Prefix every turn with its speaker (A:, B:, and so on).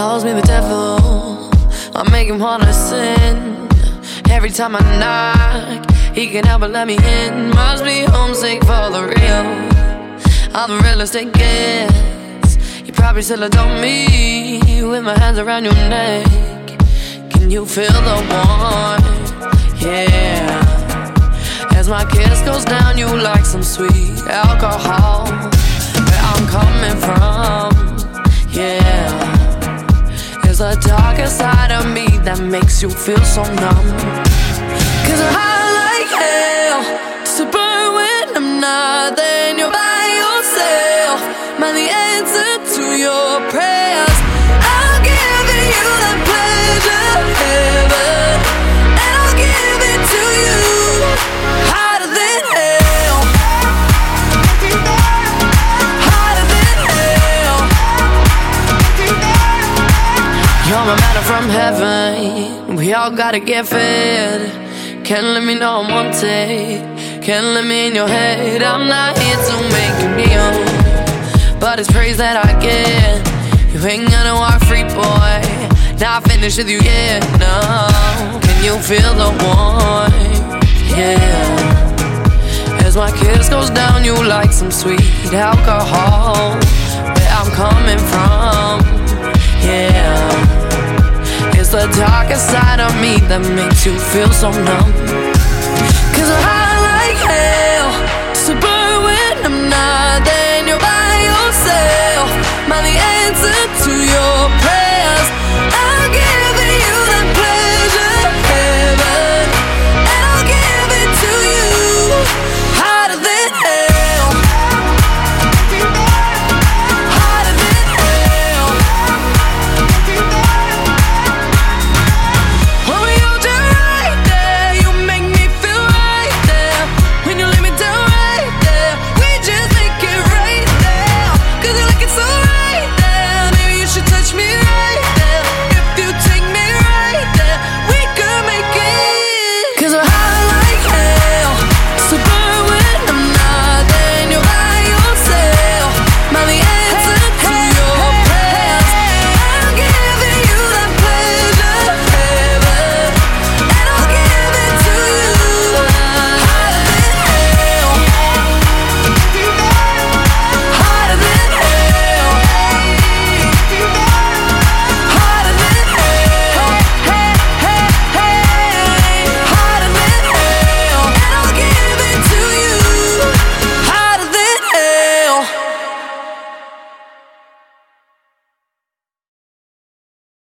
A: calls me the devil, I make him wanna sin. Every time I knock, he can't help but let me in. Must be homesick for the real. I'm the realest it gets. You probably still adore me with my hands around your neck. Can you feel the warmth? Yeah. As my kiss goes down, you like some sweet alcohol. Where I'm coming from, yeah. There's a darker side of me that makes you feel so numb. Cause I'm high like hell, just to burn when I'm not there and you're by yourself. Man, the answer to your prayers, I'm giving you that pleasure, heaven, and I'll give it to you, hotter than hell, hotter than hell. You're my manna from heaven, we all gotta get fed. Can't let me know I'm wanted, can't let me in your head. I'm not here to make you kneel, but it's praise that I get. You ain't gonna walk free, boy, not finished with you yet, no. Can you feel the warmth? Yeah. As my kiss goes down, you like some sweet alcohol. Where I'm coming from, yeah. It's the darker side of me that makes you feel so numb.